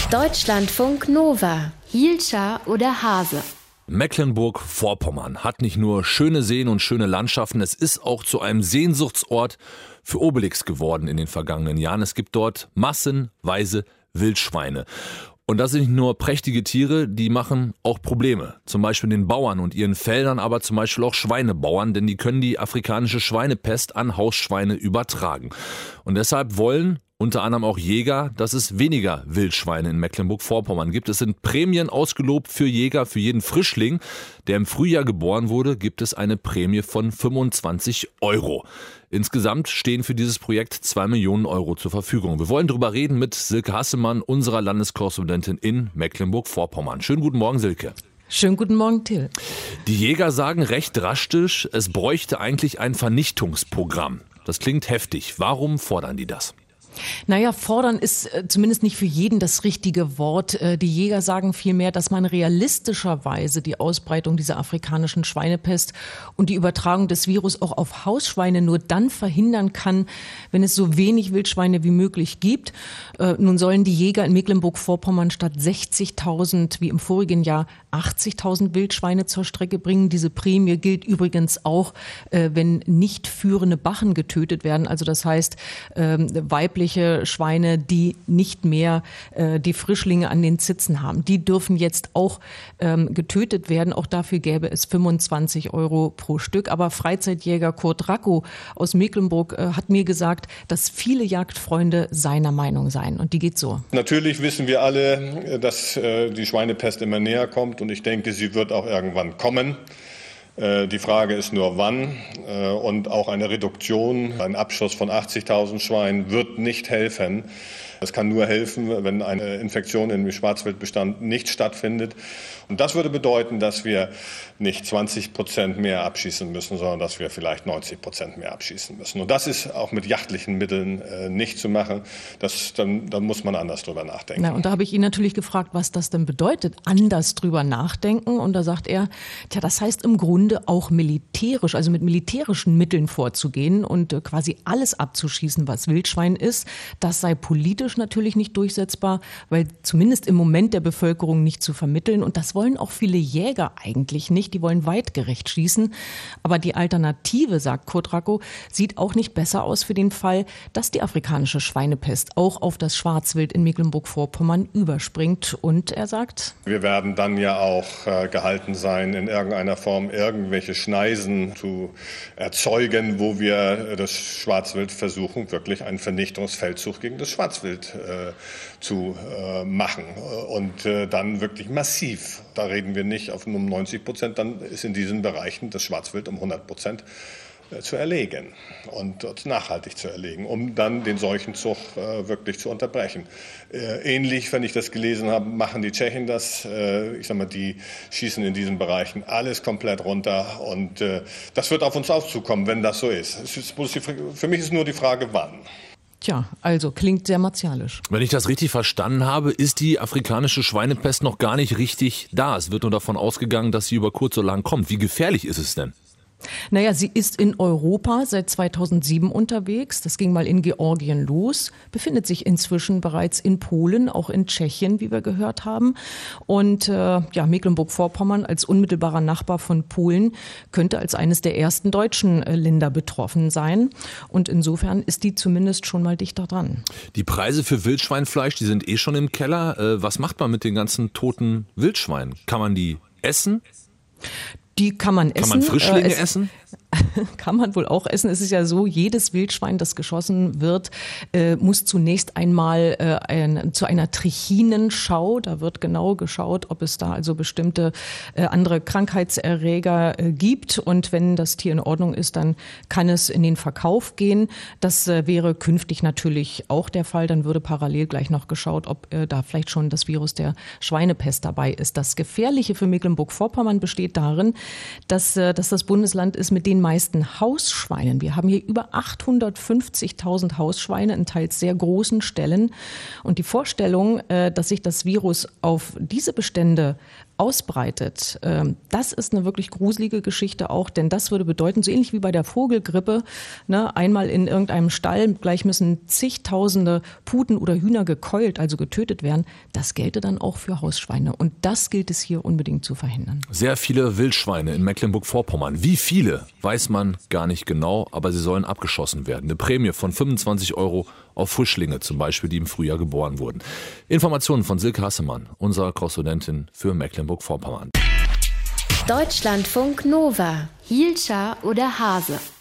Deutschlandfunk Nova. Hielscher oder Hase? Mecklenburg-Vorpommern hat nicht nur schöne Seen und schöne Landschaften, es ist auch zu einem Sehnsuchtsort für Obelix geworden in den vergangenen Jahren. Es gibt dort massenweise Wildschweine. Und das sind nicht nur prächtige Tiere, die machen auch Probleme. Zum Beispiel den Bauern und ihren Feldern, aber zum Beispiel auch Schweinebauern, denn die können die afrikanische Schweinepest an Hausschweine übertragen. Und deshalb wollen unter anderem auch Jäger, dass es weniger Wildschweine in Mecklenburg-Vorpommern gibt. Es sind Prämien ausgelobt für Jäger. Für jeden Frischling, der im Frühjahr geboren wurde, gibt es eine Prämie von 25 €. Insgesamt stehen für dieses Projekt 2 Millionen € zur Verfügung. Wir wollen darüber reden mit Silke Hassemann, unserer Landeskorrespondentin in Mecklenburg-Vorpommern. Schönen guten Morgen, Silke. Schönen guten Morgen, Till. Die Jäger sagen recht drastisch, es bräuchte eigentlich ein Vernichtungsprogramm. Das klingt heftig. Warum fordern die das? Naja, fordern ist zumindest nicht für jeden das richtige Wort. Die Jäger sagen vielmehr, dass man realistischerweise die Ausbreitung dieser afrikanischen Schweinepest und die Übertragung des Virus auch auf Hausschweine nur dann verhindern kann, wenn es so wenig Wildschweine wie möglich gibt. Nun sollen die Jäger in Mecklenburg-Vorpommern statt 60.000 wie im vorigen Jahr 80.000 Wildschweine zur Strecke bringen. Diese Prämie gilt übrigens auch, wenn nicht führende Bachen getötet werden. Also das heißt, weibliche Schweine, die nicht mehr die Frischlinge an den Zitzen haben. Die dürfen jetzt auch getötet werden. Auch dafür gäbe es 25 € pro Stück. Aber Freizeitjäger Kurt Racco aus Mecklenburg hat mir gesagt, dass viele Jagdfreunde seiner Meinung seien. Und die geht so. Natürlich wissen wir alle, dass die Schweinepest immer näher kommt. Und ich denke, sie wird auch irgendwann kommen. Die Frage ist nur, wann. Und auch eine Reduktion, ein Abschuss von 80.000 Schweinen wird nicht helfen. Es kann nur helfen, wenn eine Infektion im Schwarzwildbestand nicht stattfindet. Und das würde bedeuten, dass wir nicht 20% mehr abschießen müssen, sondern dass wir vielleicht 90% mehr abschießen müssen. Und das ist auch mit jagdlichen Mitteln nicht zu machen. Da muss man anders drüber nachdenken. Na, und da habe ich ihn natürlich gefragt, was das denn bedeutet, anders drüber nachdenken. Und da sagt er, das heißt im Grunde auch militärisch, also mit militärischen Mitteln vorzugehen und quasi alles abzuschießen, was Wildschwein ist. Das sei politisch natürlich nicht durchsetzbar, weil zumindest im Moment der Bevölkerung nicht zu vermitteln. Und das wollen auch viele Jäger eigentlich nicht. Die wollen weitgerecht schießen. Aber die Alternative, sagt Kurt Racco, sieht auch nicht besser aus für den Fall, dass die afrikanische Schweinepest auch auf das Schwarzwild in Mecklenburg-Vorpommern überspringt. Und er sagt, wir werden dann ja auch gehalten sein, in irgendeiner Form irgendwelche Schneisen zu erzeugen, wo wir das Schwarzwild versuchen, wirklich einen Vernichtungsfeldzug gegen das Schwarzwild zu machen. Und dann wirklich massiv. Da reden wir nicht um 90%, dann ist in diesen Bereichen das Schwarzwild um 100% zu erlegen und nachhaltig zu erlegen, um dann den Seuchenzug wirklich zu unterbrechen. Ähnlich, wenn ich das gelesen habe, machen die Tschechen das. Die schießen in diesen Bereichen alles komplett runter und das wird auf uns auch zukommen, wenn das so ist. Für mich ist nur die Frage, wann. Tja, also klingt sehr martialisch. Wenn ich das richtig verstanden habe, ist die afrikanische Schweinepest noch gar nicht richtig da. Es wird nur davon ausgegangen, dass sie über kurz oder lang kommt. Wie gefährlich ist es denn? Naja, sie ist in Europa seit 2007 unterwegs. Das ging mal in Georgien los, befindet sich inzwischen bereits in Polen, auch in Tschechien, wie wir gehört haben. Und Mecklenburg-Vorpommern als unmittelbarer Nachbar von Polen könnte als eines der ersten deutschen Länder betroffen sein. Und insofern ist die zumindest schon mal dichter dran. Die Preise für Wildschweinfleisch, die sind schon im Keller. Was macht man mit den ganzen toten Wildschweinen? Kann man die essen? Die kann man essen. Kann man Frischlinge essen? Kann man wohl auch essen. Es ist ja so, jedes Wildschwein, das geschossen wird, muss zunächst einmal zu einer Trichinenschau. Da wird genau geschaut, ob es da also bestimmte andere Krankheitserreger gibt. Und wenn das Tier in Ordnung ist, dann kann es in den Verkauf gehen. Das wäre künftig natürlich auch der Fall. Dann würde parallel gleich noch geschaut, ob da vielleicht schon das Virus der Schweinepest dabei ist. Das Gefährliche für Mecklenburg-Vorpommern besteht darin, dass das Bundesland ist mit den meisten Hausschweinen. Wir haben hier über 850.000 Hausschweine in teils sehr großen Ställen. Und die Vorstellung, dass sich das Virus auf diese Bestände ausbreitet, das ist eine wirklich gruselige Geschichte auch, denn das würde bedeuten, so ähnlich wie bei der Vogelgrippe, ne, einmal in irgendeinem Stall, gleich müssen zigtausende Puten oder Hühner gekeult, also getötet werden. Das gelte dann auch für Hausschweine und das gilt es hier unbedingt zu verhindern. Sehr viele Wildschweine in Mecklenburg-Vorpommern. Wie viele, weiß man gar nicht genau, aber sie sollen abgeschossen werden. Eine Prämie von 25 € auf Frischlinge zum Beispiel, die im Frühjahr geboren wurden. Informationen von Silke Hassemann, unserer Korrespondentin für Mecklenburg-Vorpommern. Deutschlandfunk Nova. Hielscher oder Hase?